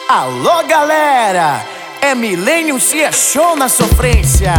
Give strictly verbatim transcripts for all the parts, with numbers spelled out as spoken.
Alô, galera, é Millennium, se é show na sofrência.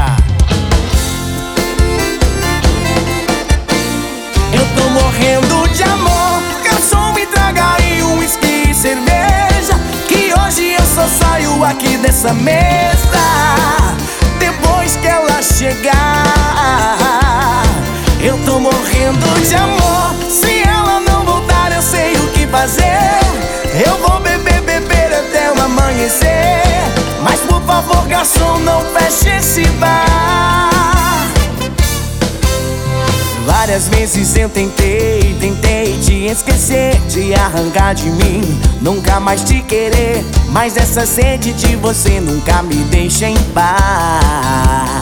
Eu tô morrendo de amor, garçom, me traga aí um whisky e cerveja, que hoje eu só saio aqui dessa mesa depois que ela chegar. Eu tô morrendo de amor, se ela não voltar eu sei o que fazer. Eu vou beber, beber até o amanhecer, mas por favor, garçom, não feche esse bar. Várias vezes eu tentei, tentei te esquecer, te arrancar de mim, nunca mais te querer, mas essa sede de você nunca me deixa em paz.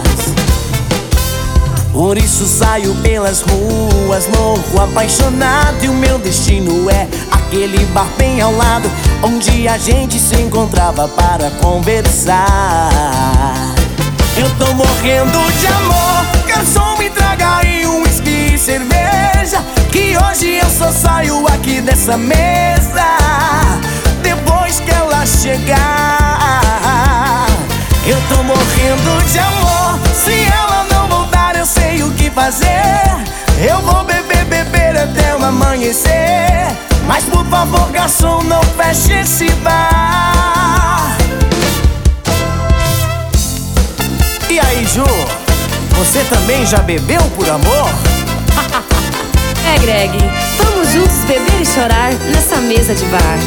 Por isso saio pelas ruas, louco, apaixonado, e o meu destino é aquele bar bem ao lado, onde a gente se encontrava para conversar. Eu tô morrendo de amor, garçom, me traga aí um whisky e cerveja, que hoje eu só saio aqui dessa mesa depois que ela chegar. Eu tô morrendo de amor, se ela não voltar eu sei o que fazer. Eu vou beber, beber até o amanhecer, mas por favor, garçom, não feche esse bar. E aí, Ju, você também já bebeu por amor? É, Greg, vamos juntos beber e chorar nessa mesa de bar.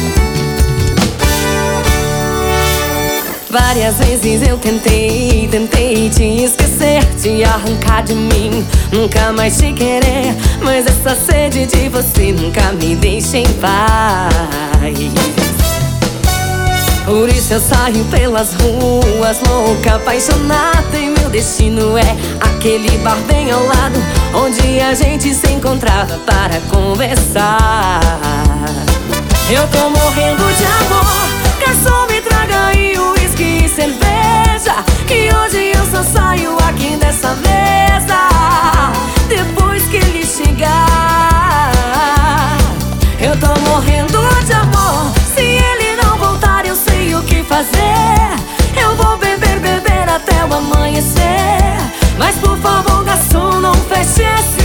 Várias vezes eu tentei, tentei te esquecer, te arrancar de mim, nunca mais te querer, mas essa sede de você nunca me deixa em paz. Por isso eu saio pelas ruas, louca, apaixonada, e meu destino é aquele bar bem ao lado, onde a gente se encontrava para conversar. Eu tô morrendo de amor, garçom, me traga aí o whisky e cerveja, que hoje eu só saio aqui dessa mesa depois que ele chegar. Eu tô morrendo de amor, se ele não voltar eu sei o que fazer. Eu vou beber, beber até o amanhecer, mas por favor, garçom, não feche esse